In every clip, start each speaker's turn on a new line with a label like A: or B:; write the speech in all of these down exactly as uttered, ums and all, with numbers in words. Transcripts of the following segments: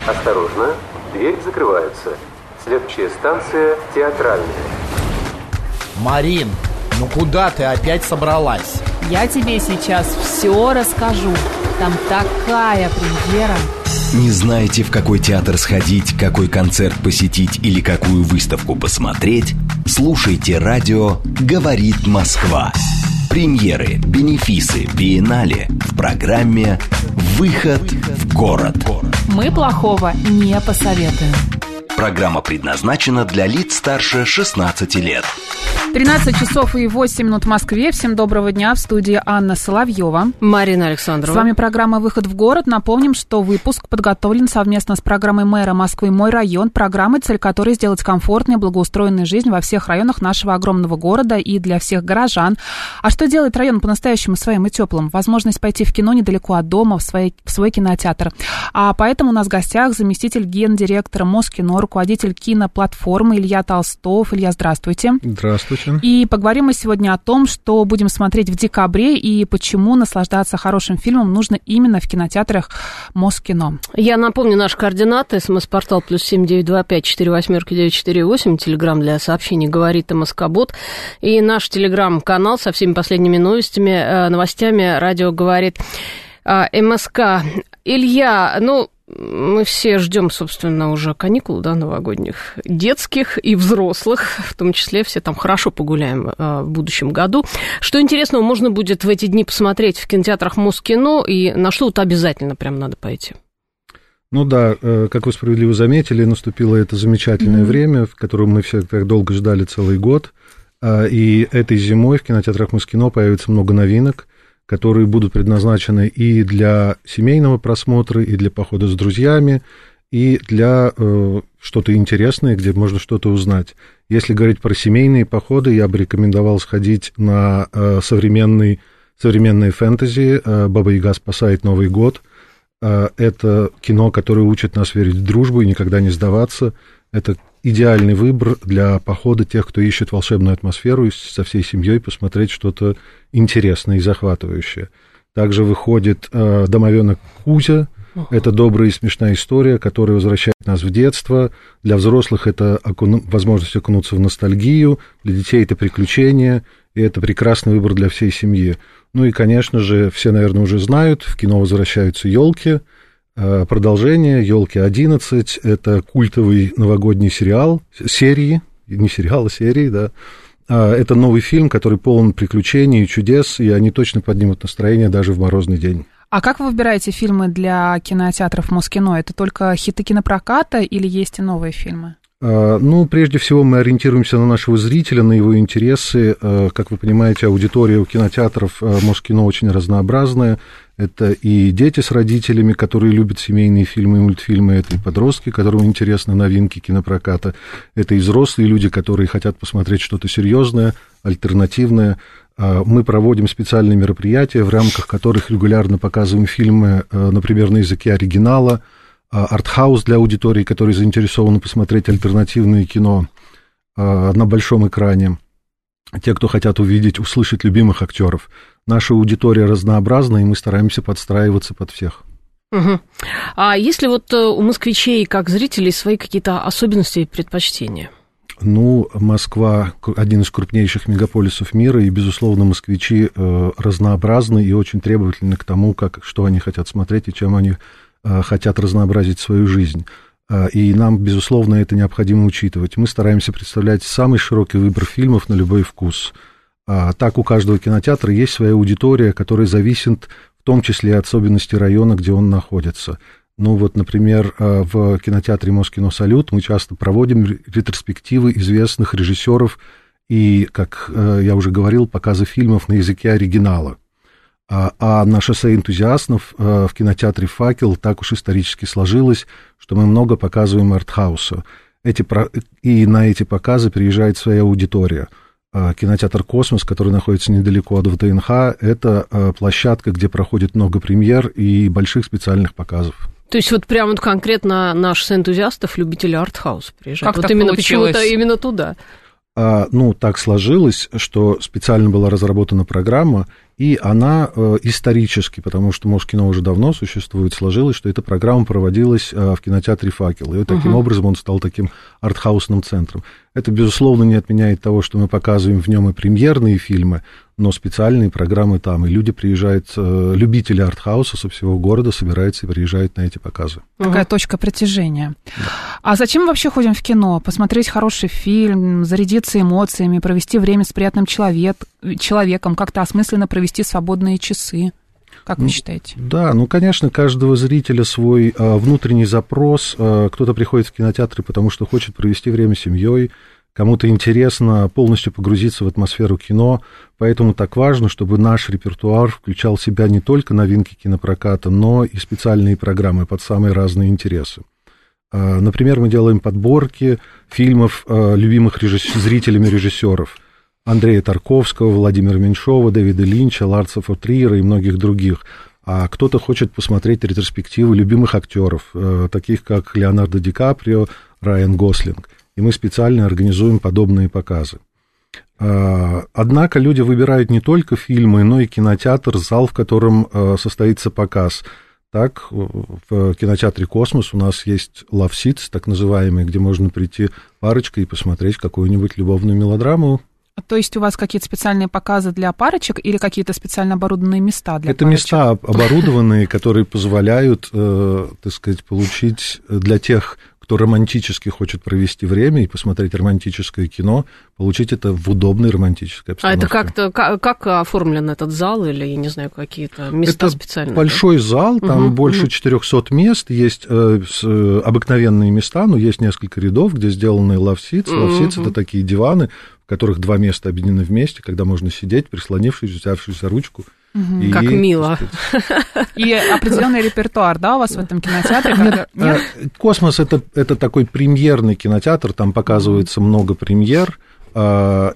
A: Осторожно, дверь закрывается. Следующая станция театральная.
B: Марин, ну куда ты опять собралась?
C: Я тебе сейчас все расскажу. Там такая премьера.
D: Не знаете, в какой театр сходить, какой концерт посетить или какую выставку посмотреть? Слушайте радио «Говорит Москва». Премьеры, бенефисы, биеннале в программе «Выход в город».
C: Мы плохого не посоветуем.
D: Программа предназначена для лиц старше шестнадцати лет.
C: тринадцать часов и восемь минут в Москве. Всем доброго дня. В студии Анна Соловьева.
E: Марина Александрова.
C: С вами программа «Выход в город». Напомним, что выпуск подготовлен совместно с программой мэра Москвы «Мой район». Программой, цель которой сделать комфортной, благоустроенной жизнь во всех районах нашего огромного города и для всех горожан. А что делает район по-настоящему своим и теплым? Возможность пойти в кино недалеко от дома, в, своей, в свой кинотеатр. А поэтому у нас в гостях заместитель гендиректора Москино, руководитель киноплатформы Илья Толстов. Илья, здравствуйте.
F: Здравствуйте.
C: И поговорим мы сегодня о том, что будем смотреть в декабре и почему наслаждаться хорошим фильмом нужно именно в кинотеатрах Москино.
E: Я напомню наши координаты. СМС-портал плюс семь девять два пять четыре восемь девять четыре восемь. Телеграм для сообщений «Говорит МСК-бот». И наш телеграм-канал со всеми последними новостями, новостями «Радио говорит МСК». Илья, ну... Мы все ждем, собственно, уже каникул, да, новогодних, детских и взрослых, в том числе все там хорошо погуляем э, в будущем году. Что интересного можно будет в эти дни посмотреть в кинотеатрах Москино, и на что вот обязательно прям надо пойти?
F: Ну да, э, как вы справедливо заметили, наступило это замечательное mm-hmm. время, в котором мы все так долго ждали целый год, э, и этой зимой в кинотеатрах Москино появится много новинок, которые будут предназначены и для семейного просмотра, и для похода с друзьями, и для э, что-то интересное, где можно что-то узнать. Если говорить про семейные походы, я бы рекомендовал сходить на э, современный, современные фэнтези э, «Баба-Яга спасает Новый год». Э, это кино, которое учит нас верить в дружбу и никогда не сдаваться. Это идеальный выбор для похода тех, кто ищет волшебную атмосферу, и со всей семьей посмотреть что-то интересное и захватывающее. Также выходит э, «Домовенок Кузя». Это добрая и смешная история, которая возвращает нас в детство. Для взрослых это окуну... возможность окунуться в ностальгию, для детей это приключение, и это прекрасный выбор для всей семьи. Ну и, конечно же, все, наверное, уже знают, в кино возвращаются «Елки». Продолжение «Елки одиннадцать» — это культовый новогодний сериал, серии, не сериал, а серии, да. Это новый фильм, который полон приключений и чудес, и они точно поднимут настроение даже в морозный день.
C: А как вы выбираете фильмы для кинотеатров Москино? Это только хиты кинопроката или есть и новые фильмы?
F: Ну, прежде всего, мы ориентируемся на нашего зрителя, на его интересы. Как вы понимаете, аудитория у кинотеатров Москино очень разнообразная. Это и дети с родителями, которые любят семейные фильмы и мультфильмы, это и подростки, которым интересны новинки кинопроката, это и взрослые люди, которые хотят посмотреть что-то серьезное, альтернативное. Мы проводим специальные мероприятия, в рамках которых регулярно показываем фильмы, например, на языке оригинала, артхаус для аудитории, которые заинтересованы посмотреть альтернативное кино на большом экране. Те, кто хотят увидеть, услышать любимых актеров. Наша аудитория разнообразна, и мы стараемся подстраиваться под всех.
E: Угу. А есть ли вот у москвичей, как зрителей, свои какие-то особенности и предпочтения?
F: Ну, Москва – один из крупнейших мегаполисов мира, и, безусловно, москвичи э, разнообразны и очень требовательны к тому, как, что они хотят смотреть и чем они э, хотят разнообразить свою жизнь. И нам, безусловно, это необходимо учитывать. Мы стараемся представлять самый широкий выбор фильмов на любой вкус. Так у каждого кинотеатра есть своя аудитория, которая зависит в том числе и от особенностей района, где он находится. Ну вот, например, в кинотеатре Москино «Салют» мы часто проводим ретроспективы известных режиссеров и, как я уже говорил, показы фильмов на языке оригинала. А на шоссе энтузиастов в кинотеатре «Факел» так уж исторически сложилось, что мы много показываем артхауса. Эти, и на эти показы приезжает своя аудитория. Кинотеатр «Космос», который находится недалеко от ВТНХ, это площадка, где проходит много премьер и больших специальных показов.
E: То есть вот прямо вот конкретно наш шоссе энтузиастов, любители артхауса приезжают.
C: Как
E: вот
C: так
E: именно
C: получилось?
E: Почему-то именно туда.
F: Ну, так сложилось, что специально была разработана программа, И она э, исторически, потому что Москино уже давно существует, сложилось, что эта программа проводилась э, в кинотеатре «Факел». И вот таким uh-huh. образом он стал таким артхаусным центром. Это, безусловно, не отменяет того, что мы показываем в нем и премьерные фильмы, но специальные программы там. И люди приезжают, э, любители артхауса со всего города собираются и приезжают на эти показы.
C: Такая uh-huh. точка притяжения. Да. А зачем мы вообще ходим в кино? Посмотреть хороший фильм, зарядиться эмоциями, провести время с приятным человек, человеком, как-то осмысленно провести свободные часы. Как вы ну, считаете? Да,
F: ну, конечно, каждого зрителя свой а, внутренний запрос. А, кто-то приходит в кинотеатры, потому что хочет провести время с семьей, кому-то интересно полностью погрузиться в атмосферу кино, поэтому так важно, чтобы наш репертуар включал в себя не только новинки кинопроката, но и специальные программы под самые разные интересы. А, например, мы делаем подборки фильмов а, любимых режисс... зрителями режиссеров. Андрея Тарковского, Владимира Меньшова, Дэвида Линча, Ларса фон Триера и многих других. А кто-то хочет посмотреть ретроспективы любимых актеров, э, таких как Леонардо Ди Каприо, Райан Гослинг. И мы специально организуем подобные показы. Э, однако люди выбирают не только фильмы, но и кинотеатр, зал, в котором э, состоится показ. Так, в кинотеатре «Космос» у нас есть Love Seats, так называемый, где можно прийти парочкой и посмотреть какую-нибудь любовную мелодраму.
C: То есть у вас какие-то специальные показы для парочек или какие-то специально оборудованные места для
F: Это
C: парочек?
F: места оборудованные, которые позволяют, э, так сказать, получить для тех, кто романтически хочет провести время и посмотреть романтическое кино, получить это в удобной романтической обстановке.
E: А это как-то, как, как оформлен этот зал или, я не знаю, какие-то места
F: это
E: специальные?
F: Большой зал, там угу, больше угу. четырехсот мест, есть э, с, э, обыкновенные места, но есть несколько рядов, где сделаны love seats. Love seats угу. это такие диваны, в которых два места объединены вместе, когда можно сидеть, прислонившись, взявшись за ручку.
E: Угу. И, как мило.
C: И определенный репертуар, да, у вас в этом кинотеатре? Нет?
F: Нет? «Космос» это, — это такой премьерный кинотеатр, там показывается много премьер, но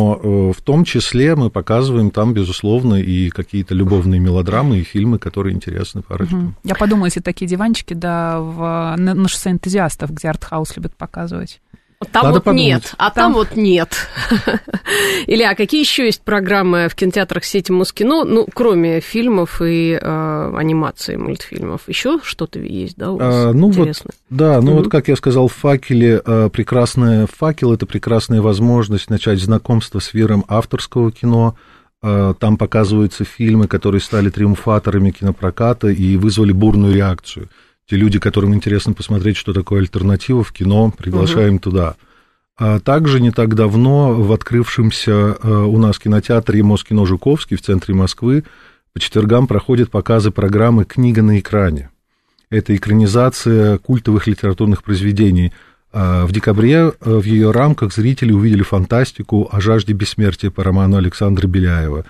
F: в том числе мы показываем там, безусловно, и какие-то любовные мелодрамы, и фильмы, которые интересны парочкам.
C: Угу. Я подумала, если такие диванчики, да, в, на, на шоссе энтузиастов, где артхаус любят показывать.
E: Там
F: Надо
E: вот
F: подумать.
E: Нет, а там, там вот нет. Илья, а какие еще есть программы в кинотеатрах сети Москино, ну, кроме фильмов и э, анимации, мультфильмов? Еще что-то есть, да, у вас а,
F: ну
E: интересное?
F: Вот, да, ну mm-hmm. вот, как я сказал, в «Факеле» прекрасная «Факел» — это прекрасная возможность начать знакомство с миром авторского кино. Там показываются фильмы, которые стали триумфаторами кинопроката и вызвали бурную реакцию. Те люди, которым интересно посмотреть, что такое альтернатива в кино, приглашаем угу. туда. А также не так давно в открывшемся у нас кинотеатре Москино Жуковский в центре Москвы по четвергам проходят показы программы «Книга на экране». Это экранизация культовых литературных произведений. В декабре в ее рамках зрители увидели фантастику о жажде бессмертия по роману Александра Беляева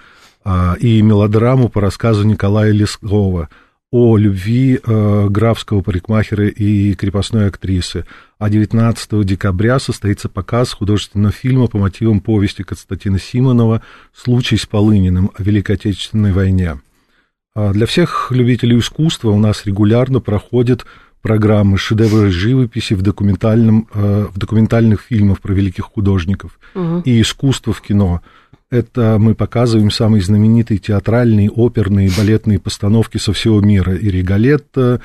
F: и мелодраму по рассказу Николая Лескова о любви э, графского парикмахера и крепостной актрисы. А девятнадцатого декабря состоится показ художественного фильма по мотивам повести Константина Симонова «Случай с Полыниным» о Великой Отечественной войне. А для всех любителей искусства у нас регулярно проходят программы «Шедевры живописи» в, документальном, э, в документальных фильмах про великих художников угу. и искусство в кино. Это мы показываем самые знаменитые театральные, оперные, балетные постановки со всего мира. И «Риголетто»,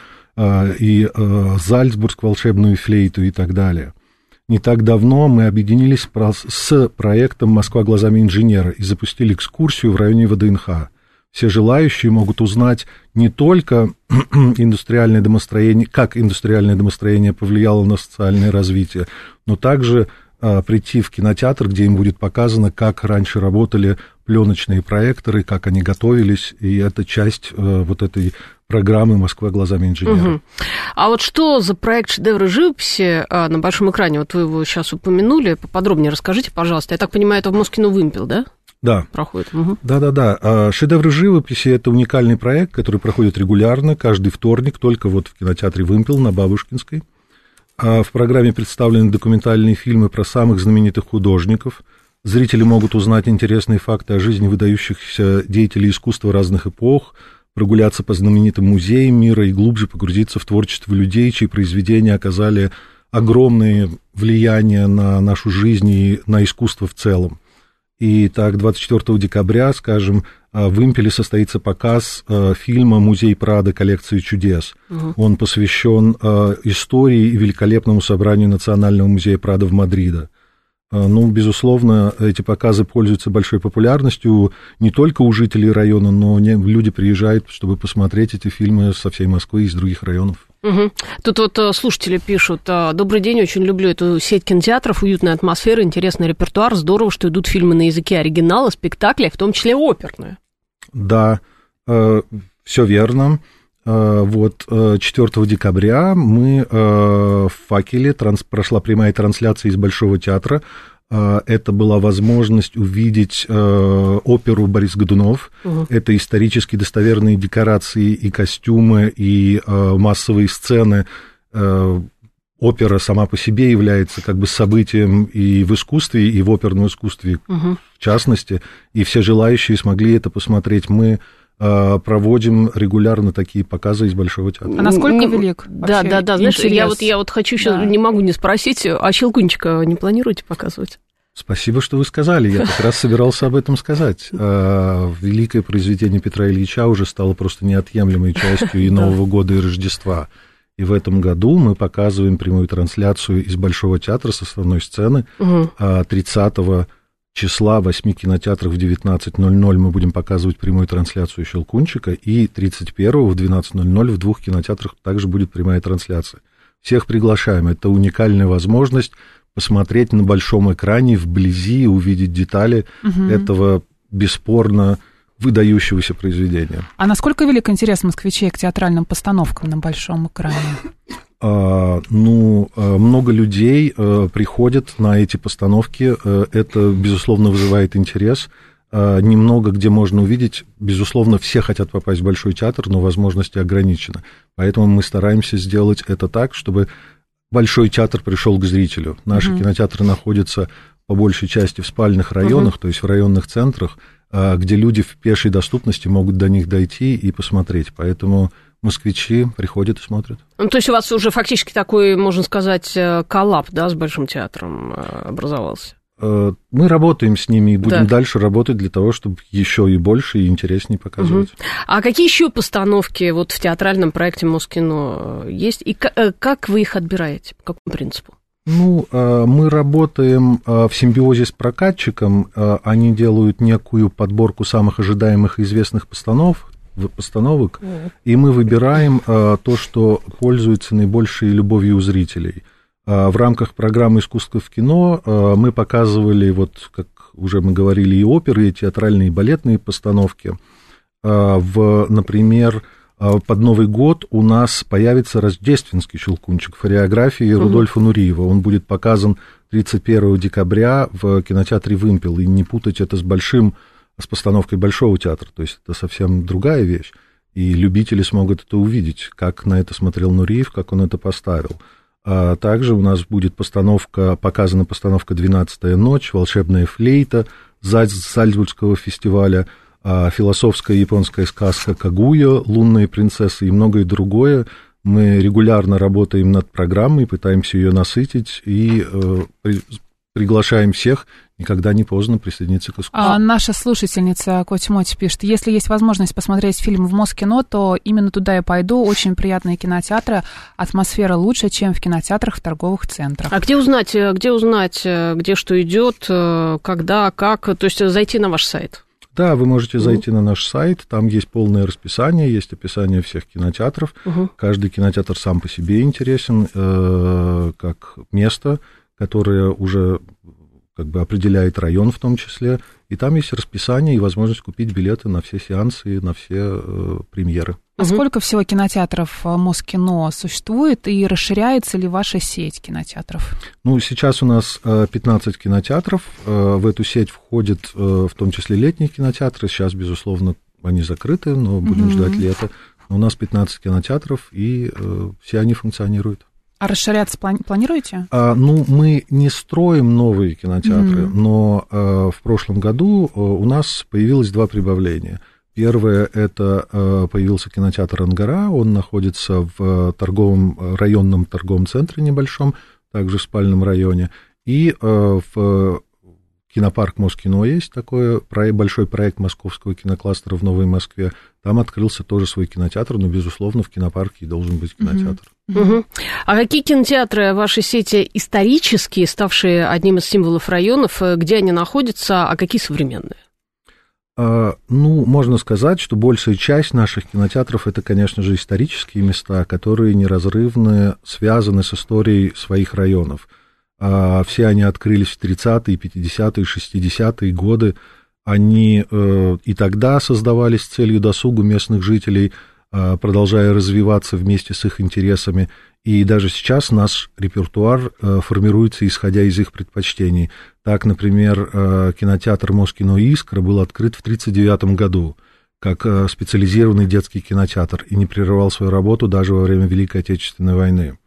F: и «Зальцбург», «Волшебную флейту» и так далее. Не так давно мы объединились с проектом «Москва глазами инженера» и запустили экскурсию в районе ВДНХ. Все желающие могут узнать не только индустриальное домостроение, как индустриальное домостроение повлияло на социальное развитие, но также прийти в кинотеатр, где им будет показано, как раньше работали пленочные проекторы, как они готовились, и это часть э, вот этой программы «Москва глазами инженера». Угу.
E: А вот что за проект «Шедевры живописи» на большом экране? Вот вы его сейчас упомянули, поподробнее расскажите, пожалуйста. Я так понимаю, это в Москино «Вымпел», да?
F: Да.
E: Проходит. Угу.
F: Да-да-да. «Шедевры живописи» — это уникальный проект, который проходит регулярно, каждый вторник, только вот в кинотеатре «Вымпел» на Бабушкинской. В программе представлены документальные фильмы про самых знаменитых художников. Зрители могут узнать интересные факты о жизни выдающихся деятелей искусства разных эпох, прогуляться по знаменитым музеям мира и глубже погрузиться в творчество людей, чьи произведения оказали огромное влияние на нашу жизнь и на искусство в целом. И так, двадцать четвёртого декабря, скажем, в Импеле состоится показ фильма «Музей Прадо. Коллекции чудес». Угу. Он посвящен истории и великолепному собранию Национального музея Прадо в Мадриде. Ну, безусловно, эти показы пользуются большой популярностью не только у жителей района, но люди приезжают, чтобы посмотреть эти фильмы со всей Москвы и из других районов.
E: Угу. Тут вот слушатели пишут: добрый день, очень люблю эту сеть кинотеатров, уютная атмосфера, интересный репертуар, здорово, что идут фильмы на языке оригинала, спектакли, в том числе оперные.
F: Да, э, все верно. Э, вот четвёртого декабря мы э, в «Факеле» транс, прошла прямая трансляция из Большого театра. Э, это была возможность увидеть э, оперу «Борис Годунов». Угу. Это исторически достоверные декорации и костюмы, и э, массовые сцены. Э, опера сама по себе является как бы событием и в искусстве, и в оперном искусстве, угу. в частности, и все желающие смогли это посмотреть. Мы э, проводим регулярно такие показы из Большого театра.
C: А насколько велик?
E: Да, да, да. Знаешь, я вот, я вот хочу сейчас, да. не могу не спросить, а «Щелкунчика» не планируете показывать?
F: Спасибо, что вы сказали. Я как раз собирался об этом сказать. Великое произведение Петра Ильича уже стало просто неотъемлемой частью и Нового года, и Рождества. И в этом году мы показываем прямую трансляцию из Большого театра с основной сцены. Угу. тридцатого числа в восьми кинотеатрах в девятнадцать ноль ноль мы будем показывать прямую трансляцию «Щелкунчика», и тридцать первого в двенадцать ноль ноль в двух кинотеатрах также будет прямая трансляция. Всех приглашаем. Это уникальная возможность посмотреть на большом экране, вблизи, увидеть детали угу. этого бесспорно выдающегося произведения.
C: А насколько велик интерес москвичей к театральным постановкам на большом экране?
F: А, ну, много людей а, приходят на эти постановки. А, это, безусловно, вызывает интерес. А, немного где можно увидеть. Безусловно, все хотят попасть в Большой театр, но возможности ограничены. Поэтому мы стараемся сделать это так, чтобы Большой театр пришел к зрителю. Наши uh-huh. кинотеатры находятся по большей части в спальных районах, uh-huh. то есть в районных центрах, где люди в пешей доступности могут до них дойти и посмотреть. Поэтому москвичи приходят и смотрят.
E: Ну, то есть у вас уже фактически такой, можно сказать, коллаб, да, с Большим театром образовался?
F: Мы работаем с ними и будем да. дальше работать для того, чтобы еще и больше и интереснее показывать.
E: Угу. А какие еще постановки вот в театральном проекте Москино есть? И как вы их отбираете? По какому принципу?
F: Ну, мы работаем в симбиозе с прокатчиком. Они делают некую подборку самых ожидаемых и известных постанов, постановок, mm. и мы выбираем то, что пользуется наибольшей любовью у зрителей. В рамках программы «Искусство в кино» мы показывали, вот, как уже мы говорили, и оперы, и театральные, и балетные постановки. В, например, под Новый год у нас появится рождественский «Щелкунчик» в хореографии угу. Рудольфа Нуриева. Он будет показан тридцать первого декабря в кинотеатре «Вымпел». И не путать это с большим, с постановкой Большого театра. То есть это совсем другая вещь. И любители смогут это увидеть, как на это смотрел Нуриев, как он это поставил. А также у нас будет постановка, показана постановка «Двенадцатая ночь», «Волшебная флейта» с Зальцбургского фестиваля, философская японская сказка «Кагуя», «Лунные принцессы» и многое другое. Мы регулярно работаем над программой, пытаемся ее насытить и э, при, приглашаем всех, никогда не поздно присоединиться к искусству.
C: А наша слушательница Коть-Моть пишет: если есть возможность посмотреть фильм в Москино, то именно туда я пойду. Очень приятные кинотеатры, атмосфера лучше, чем в кинотеатрах в торговых центрах.
E: А где узнать, где узнать, где что идет, когда, как? То есть зайти на ваш сайт?
F: Да, вы можете зайти uh-huh. на наш сайт, там есть полное расписание, есть описание всех кинотеатров. Uh-huh. Каждый кинотеатр сам по себе интересен, э, как место, которое уже как бы определяет район в том числе. И там есть расписание и возможность купить билеты на все сеансы, на все э, премьеры.
C: А uh-huh. сколько всего кинотеатров Москино существует, и расширяется ли ваша сеть кинотеатров?
F: Ну, сейчас у нас пятнадцать кинотеатров. В эту сеть входят в том числе летние кинотеатры. Сейчас, безусловно, они закрыты, но будем uh-huh. ждать лета. У нас пятнадцать кинотеатров, и все они функционируют.
C: А расширяться плани- планируете?
F: А, ну, мы не строим новые кинотеатры, mm-hmm. но а, в прошлом году а, у нас появилось два прибавления. Первое, это а, появился кинотеатр «Ангара», он находится в торговом, районном торговом центре небольшом, также в спальном районе, и а, в кинопарк Москино есть такой проект, большой проект московского кинокластера в Новой Москве. Там открылся тоже свой кинотеатр, но, безусловно, в кинопарке должен быть кинотеатр.
E: Uh-huh. Uh-huh. А какие кинотеатры вашей сети исторические, ставшие одним из символов районов, где они находятся, а какие современные?
F: Uh, ну, можно сказать, что большая часть наших кинотеатров — это, конечно же, исторические места, которые неразрывно связаны с историей своих районов. Uh, все они открылись в тридцатые, пятидесятые, шестидесятые годы. Они uh, и тогда создавались с целью досуга местных жителей, uh, продолжая развиваться вместе с их интересами. И даже сейчас наш репертуар uh, формируется, исходя из их предпочтений. Так, например, uh, кинотеатр Москино «Искра» был открыт в тысяча девятьсот тридцать девятом году как uh, специализированный детский кинотеатр и не прерывал свою работу даже во время Великой Отечественной войны.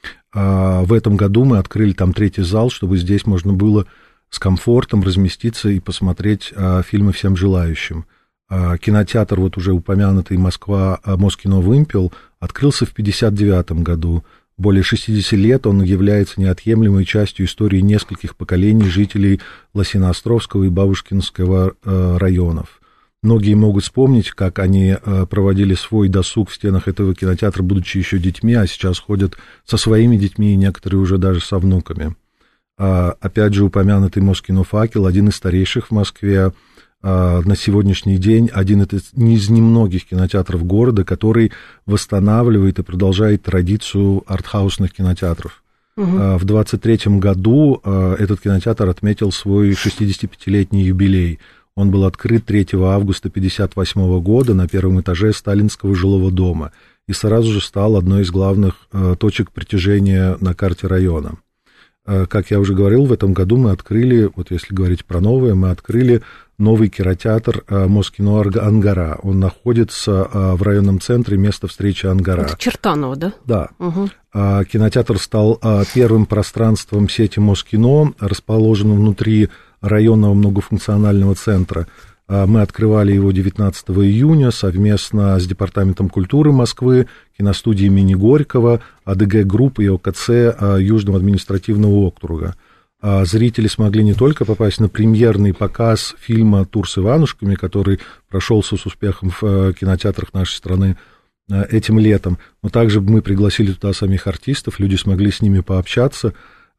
F: Uh, в этом году мы открыли там третий зал, чтобы здесь можно было с комфортом разместиться и посмотреть uh, фильмы всем желающим. Uh, кинотеатр, вот уже упомянутый Москва, uh, Москино «Вымпел», открылся в пятьдесят девятом году. Более шестидесяти лет он является неотъемлемой частью истории нескольких поколений жителей Лосиноостровского и Бабушкинского uh, районов. Многие могут вспомнить, как они uh, проводили свой досуг в стенах этого кинотеатра, будучи еще детьми, а сейчас ходят со своими детьми, и некоторые уже даже со внуками. Uh, опять же, упомянутый Москино «Факел», один из старейших в Москве, на сегодняшний день один из немногих кинотеатров города, который восстанавливает и продолжает традицию артхаусных кинотеатров. Uh-huh. В двадцать третьем году этот кинотеатр отметил свой шестидесятипятилетний юбилей. Он был открыт третьего августа пятьдесят восьмого года на первом этаже Сталинского жилого дома и сразу же стал одной из главных точек притяжения на карте района. Как я уже говорил, в этом году мы открыли, вот если говорить про новое, мы открыли новый кинотеатр Москино «Ангара». Он находится в районном центре места встречи «Ангара».
E: Это Чертаново, да?
F: Да. Угу. Кинотеатр стал первым пространством сети Москино, расположенным внутри районного многофункционального центра. Мы открывали его девятнадцатого июня совместно с Департаментом культуры Москвы, киностудией имени Горького, АДГ Групп и ОКЦ Южного административного округа. Зрители смогли не только попасть на премьерный показ фильма «Тур с Иванушками», который прошелся с успехом в кинотеатрах нашей страны этим летом, но также мы пригласили туда самих артистов, люди смогли с ними пообщаться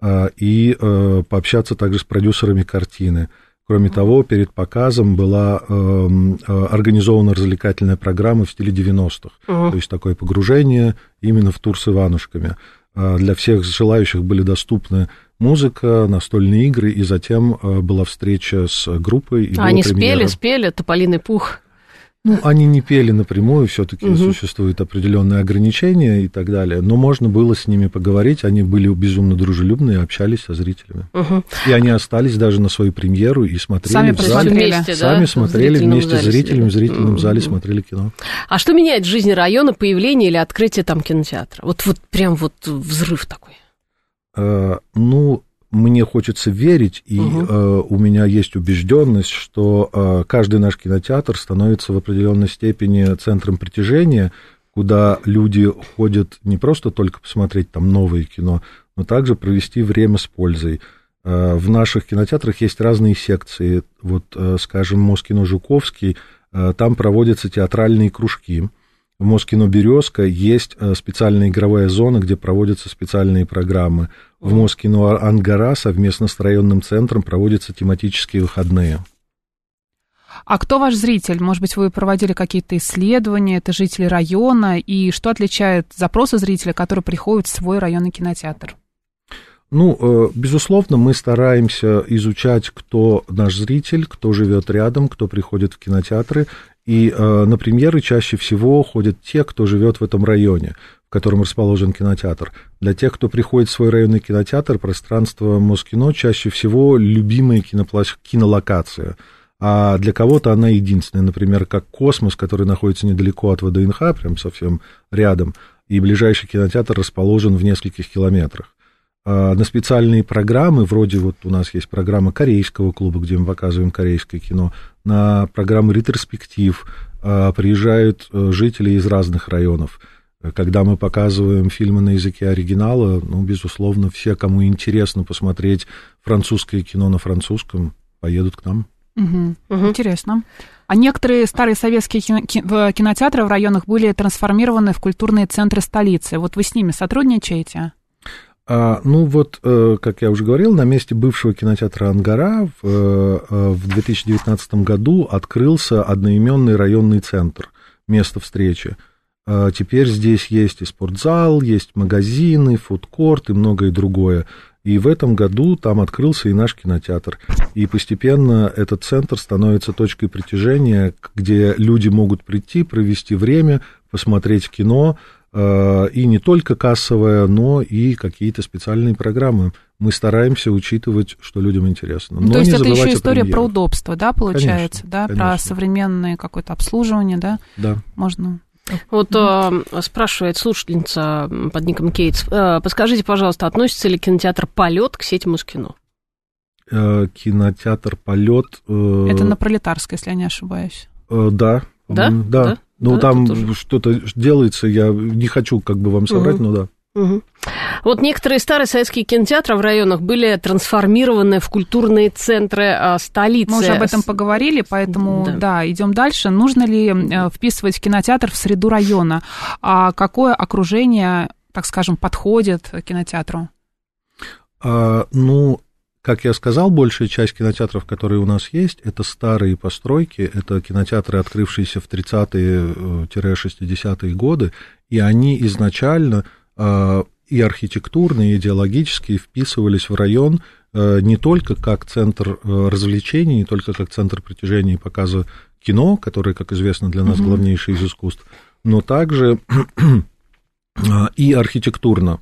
F: и пообщаться также с продюсерами картины. Кроме того, перед показом была э, организована развлекательная программа в стиле девяностых, uh-huh. то есть такое погружение именно в тур с Иванушками. Э, для всех желающих были доступны музыка, настольные игры, и затем э, была встреча с группой. И
E: а они премьера. спели, спели «Тополиный пух»?
F: Ну, они не пели напрямую, все-таки угу. существуют определенные ограничения и так далее, но можно было с ними поговорить, они были безумно дружелюбные, общались со зрителями. Угу. И они остались даже на свою премьеру и смотрели
C: Сами
F: в зале.
E: Вместе,
F: Сами
E: да?
F: смотрели вместе с зрителями, в зрительном
E: угу.
F: зале смотрели кино.
E: А что меняет в жизни района появление или открытие там кинотеатра? Вот, вот прям вот взрыв такой.
F: А, ну... Мне хочется верить, и угу. э, у меня есть убежденность, что э, каждый наш кинотеатр становится в определенной степени центром притяжения, куда люди ходят не просто только посмотреть там новое кино, но также провести время с пользой. Э, в наших кинотеатрах есть разные секции. Вот, э, скажем, Москино Жуковский, э, там проводятся театральные кружки. В Москино Березка есть специальная игровая зона, где проводятся специальные программы. В Москино Ангара совместно с районным центром проводятся тематические выходные.
C: А кто ваш зритель? Может быть, вы проводили какие-то исследования, это жители района, и что отличает запросы зрителя, который приходит в свой районный кинотеатр?
F: Ну, безусловно, мы стараемся изучать, кто наш зритель, кто живет рядом, кто приходит в кинотеатры. И э, на премьеры чаще всего ходят те, кто живет в этом районе, в котором расположен кинотеатр. Для тех, кто приходит в свой районный кинотеатр, пространство Москино чаще всего любимая киноплощ... кинолокация. А для кого-то она единственная, например, как «Космос», который находится недалеко от ВДНХ, прям совсем рядом, и ближайший кинотеатр расположен в нескольких километрах. На специальные программы, вроде вот у нас есть программа корейского клуба, где мы показываем корейское кино, на программу ретроспектив приезжают жители из разных районов. Когда мы показываем фильмы на языке оригинала, ну, безусловно, все, кому интересно посмотреть французское кино на французском, поедут к нам.
C: Угу. Угу. Интересно. А некоторые старые советские кинотеатры в районах были трансформированы в культурные центры столицы. Вот вы с ними сотрудничаете?
F: А, ну вот, как я уже говорил, на месте бывшего кинотеатра «Ангара» в, в две тысячи девятнадцатом году открылся одноименный районный центр, место встречи. А теперь здесь есть и спортзал, есть магазины, фудкорт и многое другое. И в этом году там открылся и наш кинотеатр. И постепенно этот центр становится точкой притяжения, где люди могут прийти, провести время, посмотреть кино, и не только кассовое, но и какие-то специальные программы. Мы стараемся учитывать, что людям интересно. Но
C: то есть это еще история про удобство, да, получается,
F: конечно,
C: да,
F: конечно.
C: Про современное какое-то обслуживание, да?
F: Да.
C: Можно...
E: Вот э, спрашивает слушательница под ником Кейтс, э, подскажите, пожалуйста, относится ли кинотеатр «Полет» к сети Москино?
F: Э, кинотеатр «Полет». Э,
C: Это на Пролетарской, если я не ошибаюсь.
F: Э, да.
E: Да?
F: Да. да. Ну, да, там что-то делается, я не хочу как бы вам соврать, угу. но да.
E: Угу. Вот некоторые старые советские кинотеатры в районах были трансформированы в культурные центры а, столицы.
C: Мы уже об этом поговорили, поэтому, да, да, идем дальше. Нужно ли вписывать кинотеатр в среду района? А какое окружение, так скажем, подходит к кинотеатру?
F: А, ну, как я сказал, большая часть кинотеатров, которые у нас есть, это старые постройки, это кинотеатры, открывшиеся в тридцатые-шестидесятые годы, и они изначально... и архитектурно, и идеологически вписывались в район не только как центр развлечений, не только как центр притяжения и показа кино, которое, как известно, для нас mm-hmm. главнейшее из искусств, но также и архитектурно.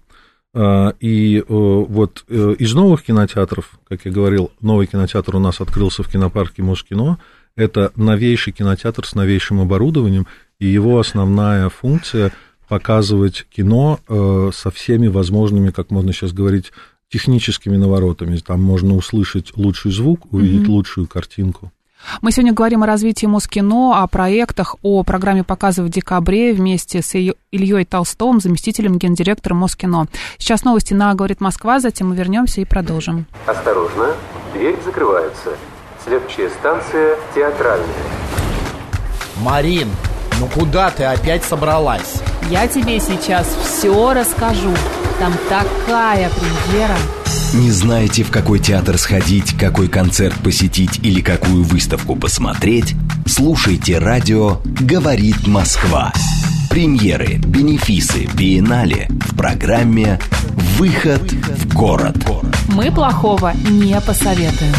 F: И вот из новых кинотеатров, как я говорил, новый кинотеатр у нас открылся в кинопарке Москино. Это новейший кинотеатр с новейшим оборудованием, и его основная функция — показывать кино э, со всеми возможными, как можно сейчас говорить, техническими наворотами. Там можно услышать лучший звук, увидеть mm-hmm. лучшую картинку.
C: Мы сегодня говорим о развитии Москино, о проектах, о программе показов в декабре вместе с Ильей Толстовым, заместителем гендиректора Москино. Сейчас новости на «Говорит Москва», затем мы вернемся и продолжим.
A: Осторожно, дверь закрывается. Следующая станция «Театральная».
B: Марин, ну куда ты опять собралась?
C: Я тебе сейчас все расскажу. Там такая премьера.
D: Не знаете, в какой театр сходить, какой концерт посетить или какую выставку посмотреть? Слушайте радио «Говорит Москва». Премьеры, бенефисы, биеннале в программе «Выход в город».
C: Мы плохого не посоветуем.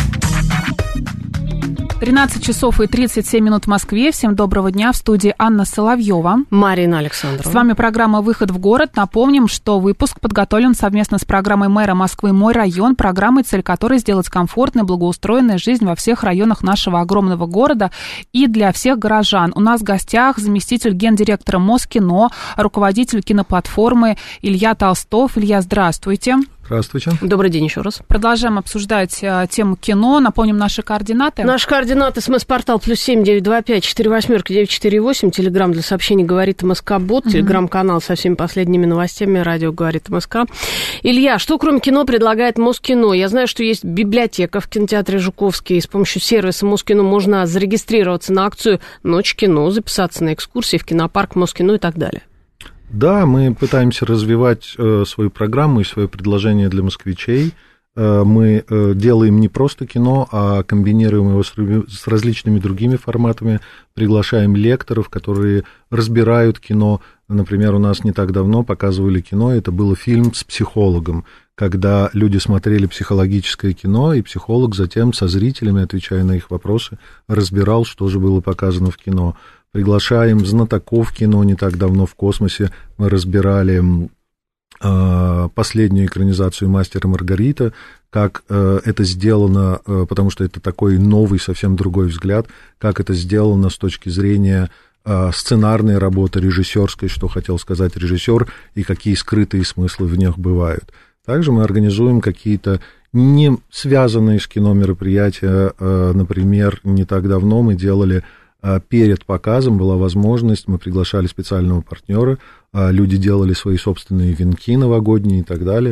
C: тринадцать часов и тридцать семь минут в Москве. Всем доброго дня. В студии Анна Соловьева.
E: Марина Александрова.
C: С вами программа «Выход в город». Напомним, что выпуск подготовлен совместно с программой мэра Москвы «Мой район», программой, цель которой сделать комфортной, благоустроенной жизнь во всех районах нашего огромного города и для всех горожан. У нас в гостях заместитель гендиректора Москино, руководитель киноплатформы Илья Толстов. Илья, здравствуйте.
F: Здравствуйте.
E: Добрый день еще раз.
C: Продолжаем обсуждать а, тему кино. Напомним наши координаты.
E: Наши координаты: смс-портал плюс семь девять два пять четыре восьмерки девять четыре восемь. Телеграмм для сообщений «Говорит МСК-бот». Mm-hmm. Телеграм-канал со всеми последними новостями. Радио «Говорит МСК». Илья, что кроме кино предлагает Москино? Я знаю, что есть библиотека в кинотеатре Жуковский. С помощью сервиса Москино можно зарегистрироваться на акцию «Ночь кино», записаться на экскурсии в кинопарк Москино и так далее.
F: Да, мы пытаемся развивать э, свою программу и свое предложение для москвичей. Э, мы э, делаем не просто кино, а комбинируем его с, с различными другими форматами, приглашаем лекторов, которые разбирают кино. Например, у нас не так давно показывали кино, это был фильм с психологом, когда люди смотрели психологическое кино, и психолог затем со зрителями, отвечая на их вопросы, разбирал, что же было показано в кино. Приглашаем знатоков кино. Не так давно в «Космосе» мы разбирали э, последнюю экранизацию «Мастера и Маргарита», как э, это сделано, э, потому что это такой новый, совсем другой взгляд, как это сделано с точки зрения э, сценарной работы, режиссерской, что хотел сказать режиссер, и какие скрытые смыслы в них бывают. Также мы организуем какие-то не связанные с кино мероприятия. Э, например, не так давно мы делали... Перед показом была возможность, мы приглашали специального партнера, люди делали свои собственные венки новогодние и так далее.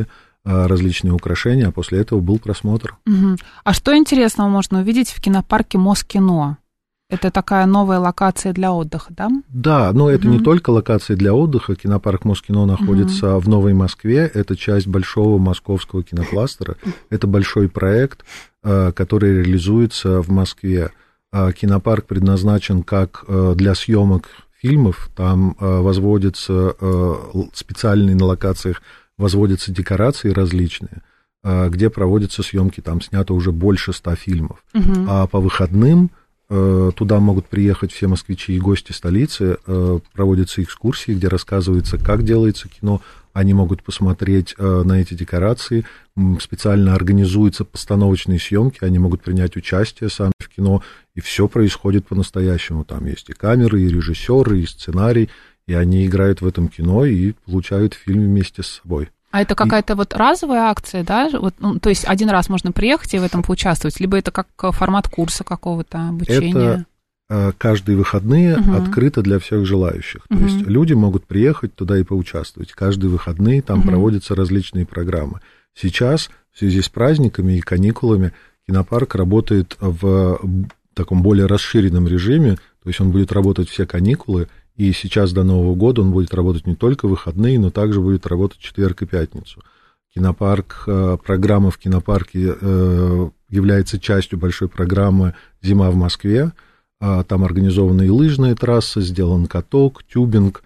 F: различные украшения, а после этого был просмотр.
C: Угу. А что интересного можно увидеть в кинопарке Москино? Это такая новая локация для отдыха, да?
F: Да, но это угу. не только локация для отдыха. Кинопарк Москино находится угу. в Новой Москве. Это часть большого московского кинокластера. Это большой проект, который реализуется в Москве. Кинопарк предназначен как для съемок фильмов. Там возводятся специальные на локациях возводятся декорации различные, где проводятся съемки, там снято уже больше ста фильмов. Угу. А по выходным туда могут приехать все москвичи и гости столицы, проводятся экскурсии, где рассказывается, как делается кино, они могут посмотреть на эти декорации, специально организуются постановочные съемки, они могут принять участие сами в кино, и все происходит по-настоящему. Там есть и камеры, и режиссеры, и сценарий, и они играют в этом кино и получают фильм вместе с собой.
C: А это какая-то и... вот разовая акция, да? Вот, ну, то есть один раз можно приехать и в этом поучаствовать, либо это как формат курса какого-то обучения?
F: Это каждые выходные угу. открыто для всех желающих. То угу. есть люди могут приехать туда и поучаствовать. Каждые выходные там угу. проводятся различные программы. Сейчас, в связи с праздниками и каникулами, кинопарк работает в таком более расширенном режиме, то есть он будет работать все каникулы, и сейчас до Нового года он будет работать не только в выходные, но также будет работать в четверг и пятницу. Кинопарк, программа в кинопарке является частью большой программы «Зима в Москве». Там организованы и лыжные трассы, сделан каток, тюбинг,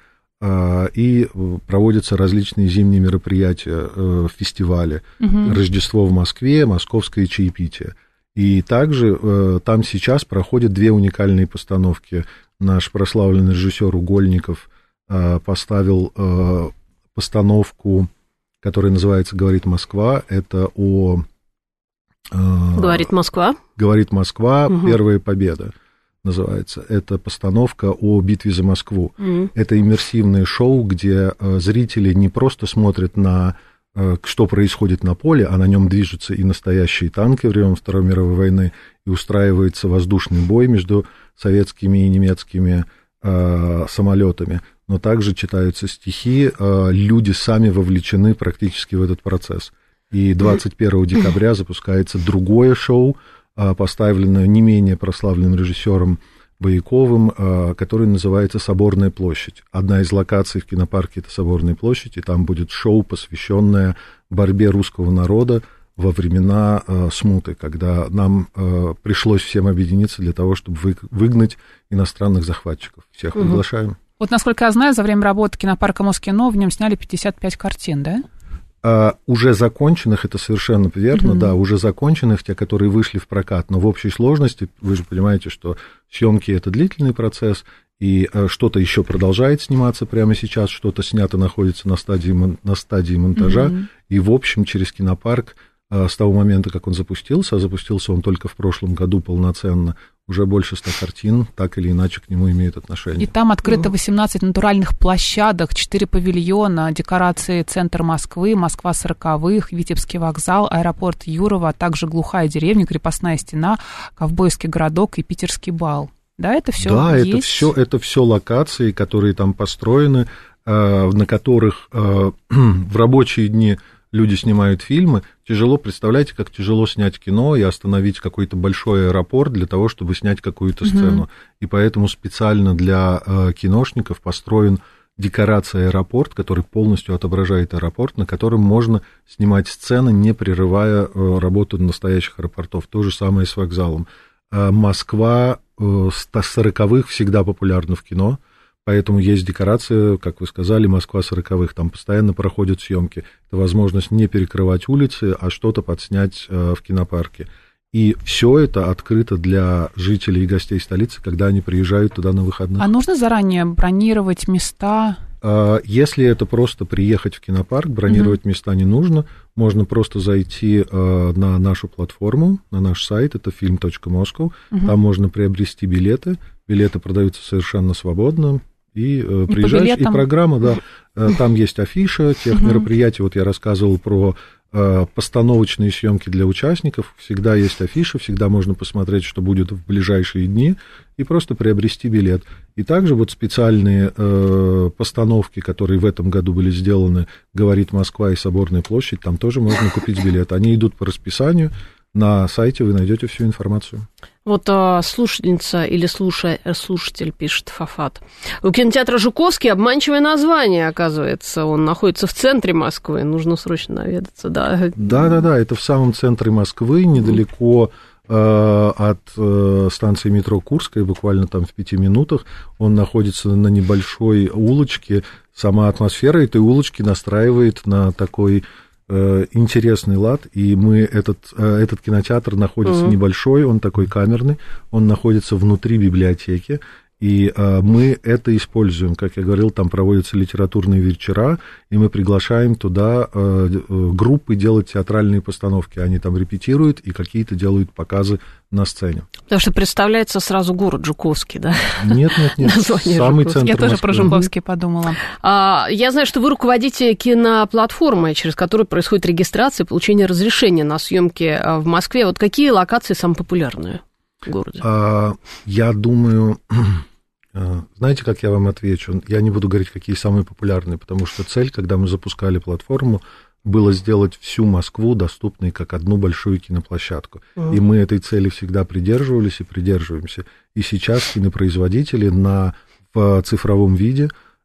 F: и проводятся различные зимние мероприятия, фестивали. Угу. Рождество в Москве, московское чаепитие. И также там сейчас проходят две уникальные постановки. Наш прославленный режиссер Угольников поставил постановку, которая называется «Говорит Москва». Это о...
E: «Говорит Москва». «Говорит
F: Москва. Угу. Первая победа» называется. Это постановка о битве за Москву. Угу. Это иммерсивное шоу, где зрители не просто смотрят на что происходит на поле, а на нем движутся и настоящие танки времен Второй мировой войны, и устраивается воздушный бой между советскими и немецкими э, самолетами, но также читаются стихи, э, люди сами вовлечены практически в этот процесс. И двадцать первого декабря запускается другое шоу, э, поставленное не менее прославленным режиссером Бояковым, который называется «Соборная площадь». Одна из локаций в кинопарке — это Соборная площадь, и там будет шоу, посвященное борьбе русского народа во времена смуты, когда нам пришлось всем объединиться для того, чтобы выгнать иностранных захватчиков. Всех угу. приглашаем.
C: Вот, насколько я знаю, за время работы кинопарка Москино в нем сняли пятьдесят пять картин, да?
F: Uh, уже законченных, это совершенно верно, mm-hmm. да, уже законченных, те, которые вышли в прокат, но в общей сложности, вы же понимаете, что съемки — это длительный процесс, и uh, что-то еще продолжает сниматься прямо сейчас, что-то снято находится на стадии, на стадии монтажа, mm-hmm. и, в общем, через кинопарк uh, с того момента, как он запустился, а запустился он только в прошлом году полноценно, уже больше ста картин, так или иначе, к нему имеют отношение.
C: И там открыто восемнадцать натуральных площадок, четыре павильона, декорации «Центр Москвы», «Москва сороковых», Витебский вокзал, аэропорт Юрова, а также глухая деревня, крепостная стена, ковбойский городок и питерский бал. Да, это все
F: да,
C: есть?
F: Да, это все, это все локации, которые там построены, на которых в рабочие дни люди снимают фильмы. Тяжело, представляете, как тяжело снять кино и остановить какой-то большой аэропорт для того, чтобы снять какую-то сцену. Mm-hmm. И поэтому специально для э, киношников построен декорация аэропорт, который полностью отображает аэропорт, на котором можно снимать сцены, не прерывая э, работу настоящих аэропортов. То же самое с вокзалом. Э, Москва э, сороковых всегда популярна в кино. Поэтому есть декорация, как вы сказали, Москва сороковых, там постоянно проходят съемки. Это возможность не перекрывать улицы, а что-то подснять в кинопарке. И все это открыто для жителей и гостей столицы, когда они приезжают туда на выходных.
C: А нужно заранее бронировать места?
F: Если это просто приехать в кинопарк, бронировать mm-hmm. места не нужно. Можно просто зайти на нашу платформу, на наш сайт, это фильм точка москов. Mm-hmm. Там можно приобрести билеты. Билеты продаются совершенно свободно. И, и приезжаешь, и программа, да, там есть афиша тех uh-huh. мероприятий. Вот я рассказывал про постановочные съемки для участников, всегда есть афиша, всегда можно посмотреть, что будет в ближайшие дни, и просто приобрести билет. И также вот специальные э, постановки, которые в этом году были сделаны, «Говорит Москва» и «Соборная площадь», там тоже можно купить билет. Они идут по расписанию, на сайте вы найдете всю информацию.
E: Вот а, слушательница или слуша, слушатель пишет, Фафат. У кинотеатра Жуковский обманчивое название, оказывается. Он находится в центре Москвы. Нужно срочно наведаться, да?
F: Да-да-да, это в самом центре Москвы, недалеко э, от э, станции метро Курская, буквально там в пяти минутах. Он находится на небольшой улочке. Сама атмосфера этой улочки настраивает на такой интересный лад, и мы, этот, этот кинотеатр находится mm-hmm. небольшой, он такой камерный, он находится внутри библиотеки, и мы это используем. Как я говорил, там проводятся литературные вечера, и мы приглашаем туда группы делать театральные постановки. Они там репетируют и какие-то делают показы на сцене.
E: Потому что представляется сразу город Жуковский, да?
F: Нет, нет, нет. Самый центр
C: Я тоже
F: Москвы.
C: про Жуковский подумала.
E: А, я знаю, что вы руководите киноплатформой, через которую происходит регистрация и получение разрешения на съемки в Москве. Вот какие локации самые популярные в городе?
F: А, я думаю... Знаете, как я вам отвечу? Я не буду говорить, какие самые популярные, потому что цель, когда мы запускали платформу, было сделать всю Москву доступной как одну большую киноплощадку. Mm. И мы этой цели всегда придерживались и придерживаемся. И сейчас кинопроизводители на, в цифровом виде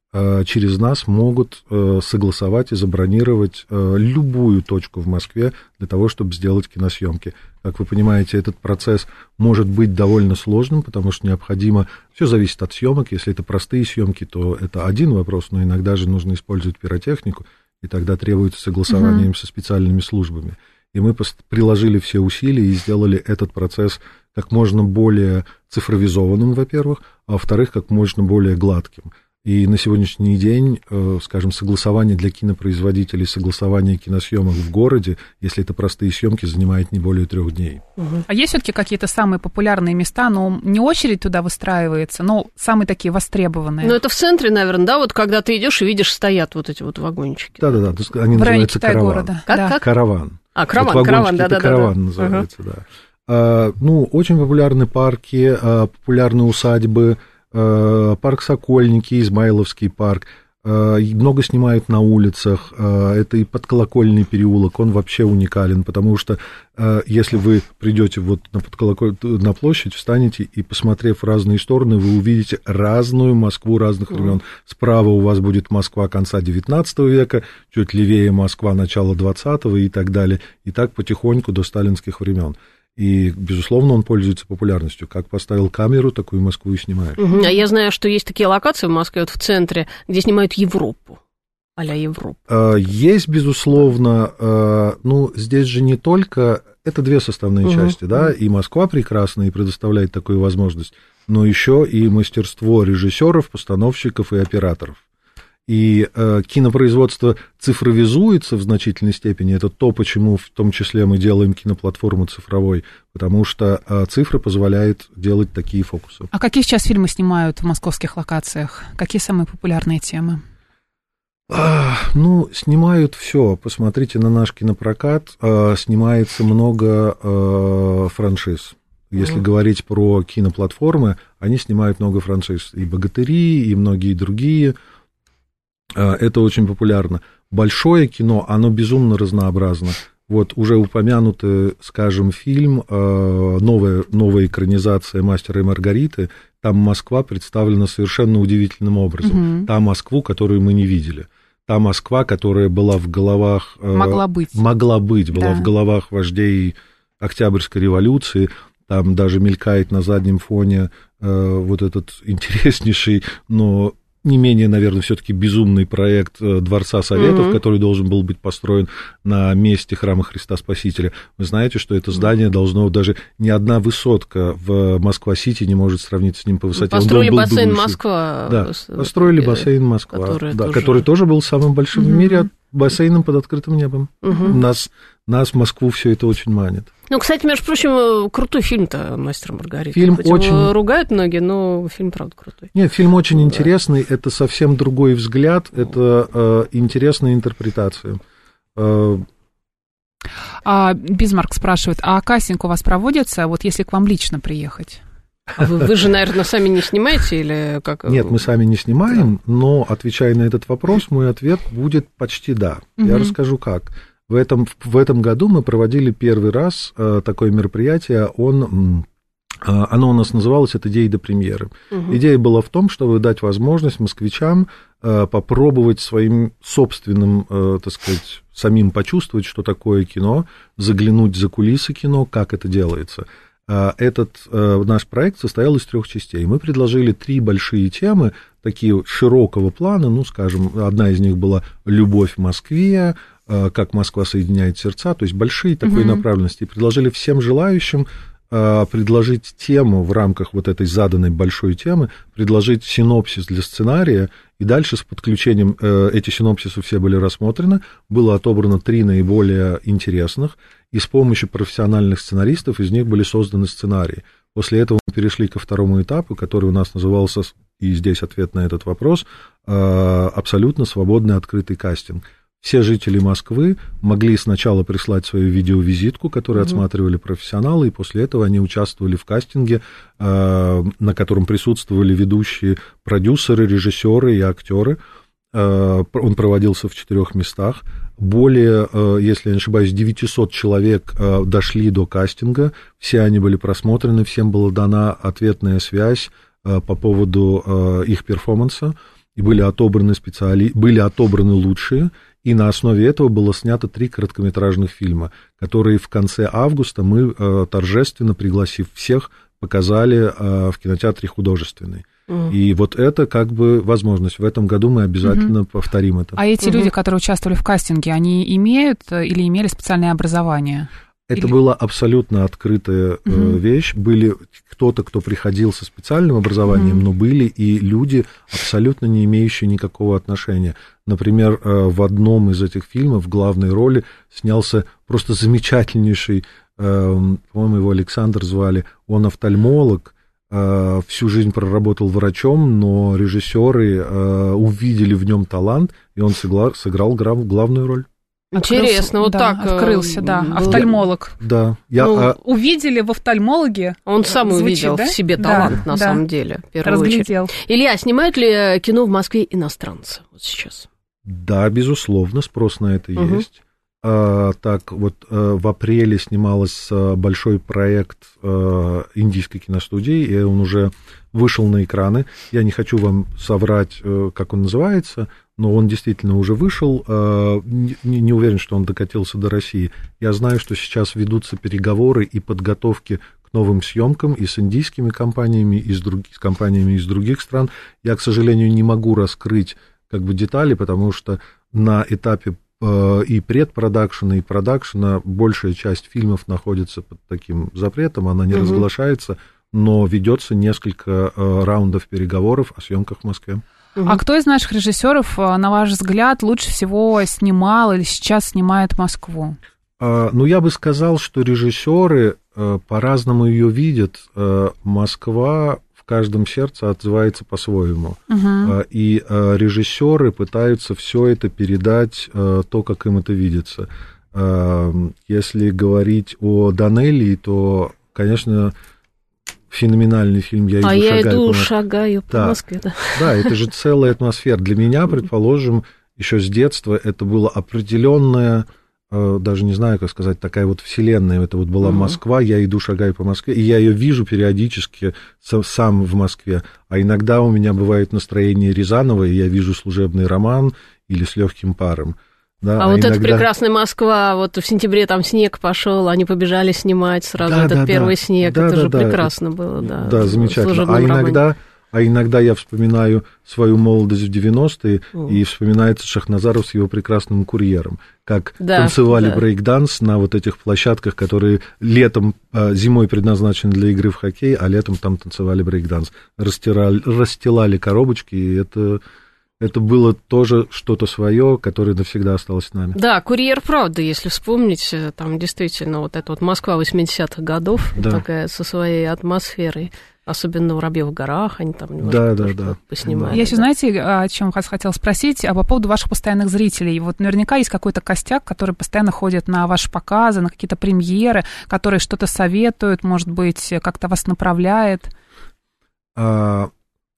F: через нас могут согласовать и забронировать любую точку в Москве для того, чтобы сделать киносъемки. Как вы понимаете, этот процесс может быть довольно сложным, потому что необходимо... Все зависит от съемок. Если это простые съемки, то это один вопрос, но иногда же нужно использовать пиротехнику, и тогда требуется согласование mm-hmm. со специальными службами. И мы приложили все усилия и сделали этот процесс как можно более цифровизованным, во-первых, а во-вторых, как можно более гладким. И на сегодняшний день, скажем, согласование для кинопроизводителей, согласование киносъемок в городе, если это простые съемки, занимает не более трех дней.
C: Угу. А есть все-таки какие-то самые популярные места, но не очередь туда выстраивается, но самые такие востребованные?
E: Ну, это в центре, наверное, да? Вот когда ты идешь и видишь, стоят вот эти вот вагончики.
F: Да-да-да, они
C: в
F: называются караван.
C: Города.
E: Как,
C: да.
E: как?
F: Караван.
E: А, караван,
F: вот
E: караван, да-да-да.
F: Караван называется, угу. да. А, ну, очень популярны парки, популярны усадьбы, парк Сокольники, Измайловский парк, много снимают на улицах, это и подколокольный переулок, он вообще уникален, потому что если вы придете вот на, подколоколь... на площадь, встанете и, посмотрев в разные стороны, вы увидите разную Москву разных времен. Справа у вас будет Москва конца девятнадцатого века, чуть левее Москва начала двадцатого и так далее, и так потихоньку до сталинских времен. И, безусловно, он пользуется популярностью. Как поставил камеру, такую Москву и снимаешь.
E: Угу. А я знаю, что есть такие локации в Москве, вот в центре, где снимают Европу, а-ля Европу.
F: Есть, безусловно, ну, здесь же не только... Это две составные угу. части, да, и Москва прекрасна и предоставляет такую возможность, но еще и мастерство режиссеров, постановщиков и операторов. И э, кинопроизводство цифровизуется в значительной степени. Это то, почему в том числе мы делаем киноплатформу цифровой, потому что э, цифра позволяет делать такие фокусы.
C: А какие сейчас фильмы снимают в московских локациях? Какие самые популярные темы?
F: А, ну, снимают все. Посмотрите на наш кинопрокат. А, снимается много а, франшиз. Если mm. говорить про киноплатформы, они снимают много франшиз. И «Богатыри», и многие другие. Это очень популярно. Большое кино, оно безумно разнообразно. Вот уже упомянутый, скажем, фильм, новая, новая экранизация «Мастера и Маргариты», там Москва представлена совершенно удивительным образом. Mm-hmm. Та Москву, которую мы не видели. Та Москва, которая была в головах...
C: Могла быть.
F: Могла быть, была
C: да.
F: в головах вождей Октябрьской революции. Там даже мелькает на заднем фоне вот этот интереснейший, но... не менее, наверное, все-таки безумный проект Дворца Советов, mm-hmm. который должен был быть построен на месте храма Христа Спасителя. Вы знаете, что это здание должно, даже ни одна высотка в Москва-Сити не может сравниться с ним по высоте.
E: Построили бассейн выше. Москва.
F: Да, построили бассейн Москва,
E: который,
F: да,
E: тоже...
F: который тоже был самым большим mm-hmm. в мире бассейном под открытым небом. Mm-hmm. Нас, нас в Москву все это очень манит.
E: Ну, кстати, между прочим, крутой фильм-то «Мастер и Маргарита».
F: Фильм
E: Хоть
F: очень...
E: ругают многие, но фильм, правда, крутой.
F: Нет, фильм очень
E: да.
F: интересный, это совсем другой взгляд, это э, интересная интерпретация. Э,
C: А, Бисмарк спрашивает, а кастинг у вас проводится, вот если к вам лично приехать?
E: А вы, вы же, наверное, сами не снимаете или как?
F: Нет, мы сами не снимаем, да. Но, отвечая на этот вопрос, мой ответ будет почти да. Угу. Я расскажу как. В этом, в этом году мы проводили первый раз э, такое мероприятие, он, э, оно у нас называлось «От идеи до премьеры». Угу. Идея была в том, чтобы дать возможность москвичам э, попробовать своим собственным, э, так сказать, самим почувствовать, что такое кино, заглянуть за кулисы кино, как это делается. Этот э, наш проект состоял из трех частей. Мы предложили три большие темы, такие широкого плана, ну, скажем, одна из них была «Любовь в Москве», э, «Как Москва соединяет сердца», то есть большие такой mm-hmm. направленности. И предложили всем желающим э, предложить тему в рамках вот этой заданной большой темы, предложить синопсис для сценария, и дальше с подключением, э, эти синопсисы все были рассмотрены, было отобрано три наиболее интересных, и с помощью профессиональных сценаристов из них были созданы сценарии. После этого мы перешли ко второму этапу, который у нас назывался, и здесь ответ на этот вопрос, абсолютно свободный открытый кастинг. Все жители Москвы могли сначала прислать свою видеовизитку, которую mm-hmm. отсматривали профессионалы, и после этого они участвовали в кастинге, на котором присутствовали ведущие продюсеры, режиссеры и актеры. Он проводился в четырех местах. Более, если я не ошибаюсь, девятьсот человек дошли до кастинга, все они были просмотрены, всем была дана ответная связь по поводу их перформанса, и были отобраны специали... были отобраны лучшие, и на основе этого было снято три короткометражных фильма, которые в конце августа мы, торжественно пригласив всех, показали в кинотеатре «Художественный». Mm. И вот это как бы возможность. В этом году мы обязательно mm-hmm. повторим это.
C: А эти mm-hmm. люди, которые участвовали в кастинге, они имеют или имели специальное образование?
F: Это
C: или...
F: была абсолютно открытая mm-hmm. вещь. Были кто-то, кто приходил со специальным образованием, mm-hmm. но были и люди, абсолютно не имеющие никакого отношения. Например, в одном из этих фильмов в главной роли снялся просто замечательнейший, по-моему, его Александр звали, он офтальмолог, всю жизнь проработал врачом, но режиссеры э, увидели в нем талант, и он сыграл, сыграл главную роль.
E: Интересно, вот
C: да,
E: так.
C: Открылся, да,
E: был...
C: офтальмолог.
F: Да. Я,
C: ну,
F: а...
C: Увидели в офтальмологе.
E: Он сам звучит, увидел да? в себе талант, да, на да. самом деле, в первую
C: Разглядел.
E: очередь. Илья, снимают ли кино в Москве иностранцы вот сейчас?
F: Да, безусловно, спрос на это угу. есть. А, так, вот в апреле снимался большой проект индийской киностудии, и он уже вышел на экраны. Я не хочу вам соврать, как он называется, но он действительно уже вышел. Не, не уверен, что он докатился до России. Я знаю, что сейчас ведутся переговоры и подготовки к новым съемкам и с индийскими компаниями, и с, друг, с компаниями из других стран. Я, к сожалению, не могу раскрыть как бы детали, потому что на этапе и предпродакшена, и продакшена большая часть фильмов находится под таким запретом, она не угу. разглашается, но ведется несколько раундов переговоров о съемках в Москве.
C: Угу. А кто из наших режиссеров, на ваш взгляд, лучше всего снимал или сейчас снимает Москву?
F: Ну, я бы сказал, что режиссеры по-разному ее видят. Москва в каждом сердце отзывается по-своему. Угу. И режиссеры пытаются все это передать, то, как им это видится. Если говорить о Данелии, то, конечно, феноменальный фильм «Я иду,
E: а
F: шагаю,
E: я иду
F: по
E: шагаю по
F: да.
E: Москве». Да.
F: да, это же целая атмосфера. Для меня, предположим, еще с детства это было определенное, даже не знаю, как сказать, такая вот вселенная. Это вот была uh-huh. Москва, я иду, шагаю по Москве, и я ее вижу периодически сам в Москве. А иногда у меня бывает настроение Рязанова, и я вижу служебный роман или с легким паром. Да,
E: а, а вот иногда... эта прекрасная Москва, вот в сентябре там снег пошел, они побежали снимать сразу да, этот да, первый да. снег, да, это да, же да, прекрасно это... было, да.
F: Да, замечательно. А иногда, а иногда я вспоминаю свою молодость в девяностые, mm. и вспоминается Шахназаров с его прекрасным курьером, как да, танцевали да. брейк-данс на вот этих площадках, которые летом, зимой предназначены для игры в хоккей, а летом там танцевали брейк-данс. Растирали, расстилали коробочки, и это... Это было тоже что-то свое, которое навсегда осталось с нами.
E: Да, «Курьер правды», если вспомнить, там действительно вот эта вот Москва восьмидесятых годов, да. такая со своей атмосферой. Особенно в «Воробьевых горах» они там немножко
F: да, да, да.
E: поснимали.
C: Я еще, знаете, о чем хотела спросить, а по поводу ваших постоянных зрителей. Вот наверняка есть какой-то костяк, который постоянно ходит на ваши показы, на какие-то премьеры, которые что-то советуют, может быть, как-то вас направляет.
F: А,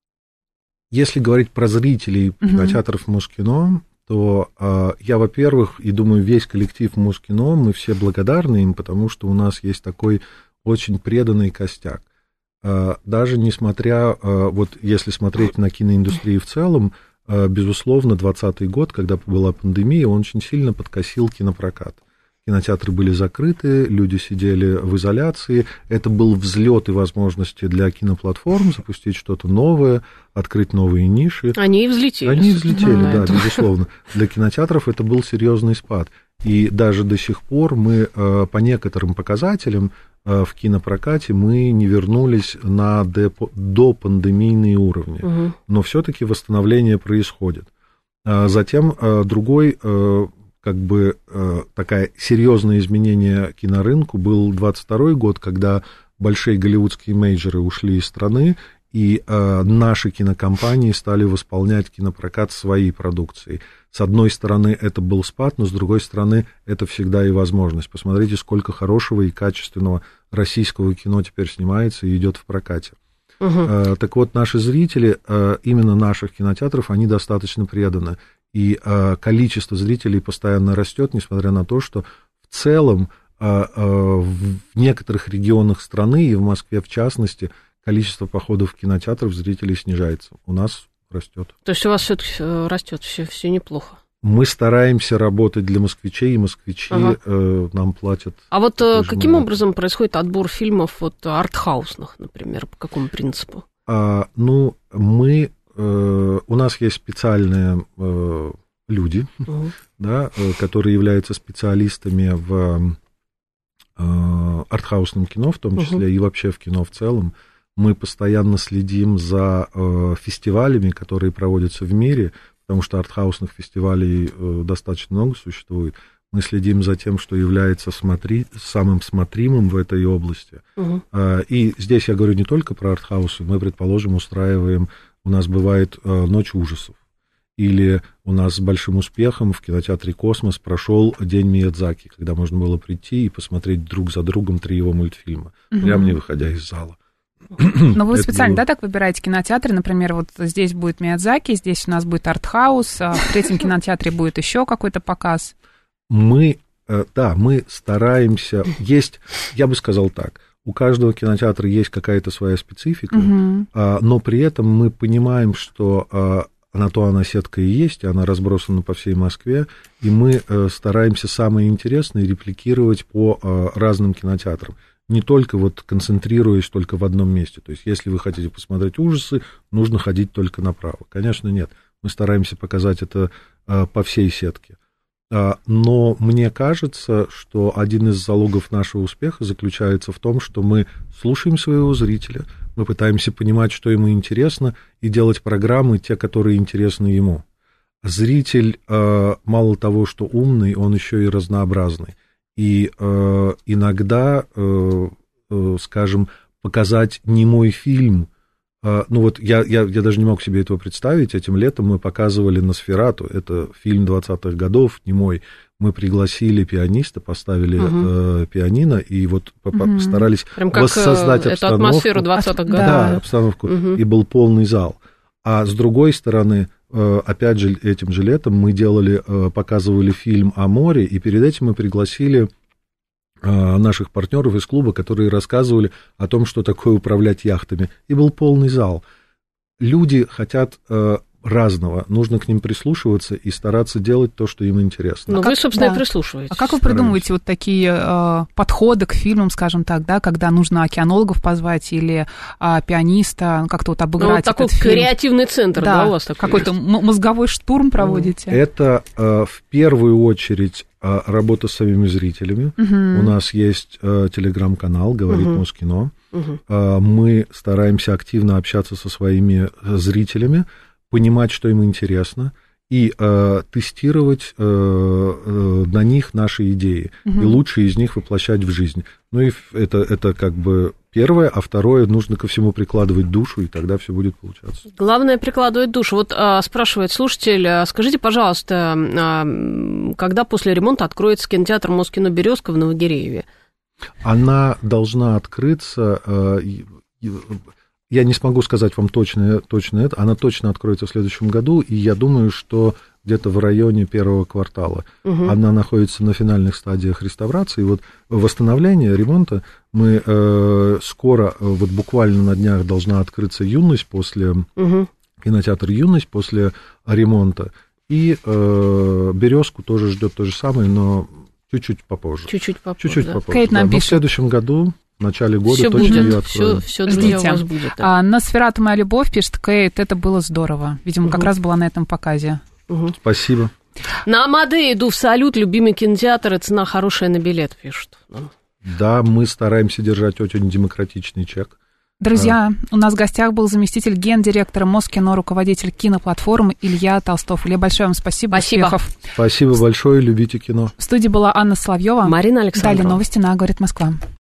F: если говорить про зрителей uh-huh. кинотеатров Москино, то а, я, во-первых, и думаю, весь коллектив Москино, мы все благодарны им, потому что у нас есть такой очень преданный костяк. Даже несмотря, вот если смотреть на киноиндустрию в целом, безусловно, двадцатый год, когда была пандемия, он очень сильно подкосил кинопрокат. Кинотеатры были закрыты, люди сидели в изоляции. Это был взлет и возможности для киноплатформ запустить что-то новое, открыть новые ниши.
E: Они и взлетели.
F: Они и взлетели, да, да, безусловно. Для кинотеатров это был серьезный спад. И даже до сих пор мы по некоторым показателям в кинопрокате мы не вернулись на допандемийные уровни. Угу. Но все-таки восстановление происходит. Затем другой, как бы, такое серьезное изменение кинорынку был двадцать второй год, когда большие голливудские мейджоры ушли из страны, и наши кинокомпании стали восполнять кинопрокат своей продукцией. С одной стороны, это был спад, но с другой стороны, это всегда и возможность. Посмотрите, сколько хорошего и качественного российского кино теперь снимается и идет в прокате. Uh-huh. Так вот, наши зрители, именно наших кинотеатров, они достаточно преданы. И количество зрителей постоянно растет, несмотря на то, что в целом в некоторых регионах страны, и в Москве в частности, количество походов в кинотеатров зрителей снижается. У нас растет.
E: То есть у вас все-таки растет, все, все неплохо.
F: Мы стараемся работать для москвичей, и москвичи ага. э, нам платят.
E: А вот э, каким же образом происходит отбор фильмов вот, артхаусных, например, по какому принципу?
F: А, ну, мы, э, у нас есть специальные э, люди, угу. да, э, которые являются специалистами в э, артхаусном кино, в том числе, угу. и вообще в кино в целом. Мы постоянно следим за э, фестивалями, которые проводятся в мире, потому что артхаусных фестивалей э, достаточно много существует. Мы следим за тем, что является смотри, самым смотримым в этой области. Угу. Э, и здесь я говорю не только про артхаусы. Мы, предположим, устраиваем, у нас бывает э, «Ночь ужасов». Или у нас с большим успехом в кинотеатре «Космос» прошел День Миядзаки, когда можно было прийти и посмотреть друг за другом три его мультфильма, угу. прямо не выходя из зала.
C: Но вы специально, было... да, так выбираете кинотеатры? Например, вот здесь будет Миядзаки, здесь у нас будет артхаус, а в третьем кинотеатре будет еще какой-то показ.
F: Мы, да, мы стараемся... Есть, я бы сказал так, у каждого кинотеатра есть какая-то своя специфика, угу. но при этом мы понимаем, что на то она сетка и есть, и она разбросана по всей Москве, и мы стараемся самое интересное репликировать по разным кинотеатрам. Не только вот концентрируясь только в одном месте. То есть, если вы хотите посмотреть ужасы, нужно ходить только направо. Конечно, нет. Мы стараемся показать это а, по всей сетке. А, но мне кажется, что один из залогов нашего успеха заключается в том, что мы слушаем своего зрителя, мы пытаемся понимать, что ему интересно, и делать программы, те, которые интересны ему. Зритель, а, мало того, что умный, он еще и разнообразный. И э, иногда, э, э, скажем, показать немой фильм, э, ну вот я, я, я даже не мог себе этого представить, этим летом мы показывали «Носферату», это фильм двадцатых годов, немой, мы пригласили пианиста, поставили угу. э, пианино, и вот угу. постарались
E: прям как
F: воссоздать
E: эту
F: обстановку.
E: Атмосферу двадцатых годов.
F: Да, да, обстановку, угу. и был полный зал. А с другой стороны, опять же, этим же летом мы делали, показывали фильм о море, и перед этим мы пригласили наших партнеров из клуба, которые рассказывали о том, что такое управлять яхтами. И был полный зал. Люди хотят разного, нужно к ним прислушиваться и стараться делать то, что им интересно.
E: Ну,
C: а
E: вы,
C: как,
E: собственно,
C: да.
E: и прислушиваетесь.
C: А как вы придумываете вот такие э, подходы к фильмам, скажем так, да, когда нужно океанологов позвать или э, пианиста, как-то вот обыграть
E: ну, вот такой
C: этот фильм?
E: креативный центр, да, да у вас такой
C: какой-то
E: есть?
C: Мозговой штурм проводите?
F: Это э, в первую очередь э, работа с самими зрителями. Угу. У нас есть э, телеграм-канал «Говорит угу. Москино». Угу. Э, мы стараемся активно общаться со своими зрителями, понимать, что им интересно, и э, тестировать э, э, на них наши идеи, угу. и лучшие из них воплощать в жизнь. Ну и это, это как бы первое, а второе, нужно ко всему прикладывать душу, и тогда все будет получаться.
E: Главное прикладывать душу. Вот а, спрашивает слушатель, а, скажите, пожалуйста, а, когда после ремонта откроется кинотеатр Москино Березка в Новогирееве?
F: Она должна открыться... А, я не смогу сказать вам точно, точно это, она точно откроется в следующем году, и я думаю, что где-то в районе первого квартала. Угу. Она находится на финальных стадиях реставрации. Вот восстановления, ремонта мы э, скоро, вот буквально на днях должна открыться «Юность» после, угу. кинотеатр «Юность» после ремонта, и э, «Березку» тоже ждет то же самое, но чуть-чуть попозже.
E: Чуть-чуть попозже,
F: Чуть-чуть
E: да.
F: попозже,
C: Кейт
F: да.
C: нам
F: Но
C: пишет.
F: в следующем году... В начале года
E: все
F: точно
E: будет,
F: ее откроем.
E: Все, все, друзья,
C: Ждите.
E: У вас будет. Да.
C: А, «Носферату моя любовь», пишет Кейт, это было здорово. Видимо, угу. как раз была на этом показе.
E: Угу.
F: Спасибо.
E: На Амадее иду в салют, любимый кинотеатр, и цена хорошая на билет, пишут.
F: Да, мы стараемся держать очень демократичный чек.
C: Друзья, а. у нас в гостях был заместитель гендиректора Москино, руководитель киноплатформы Илья Толстов. Илья, большое вам спасибо.
E: Спасибо.
C: Успехов.
F: Спасибо большое, любите кино.
C: В студии была Анна Соловьева.
E: Марина Александрова.
C: Далее новости на «Говорит Москва».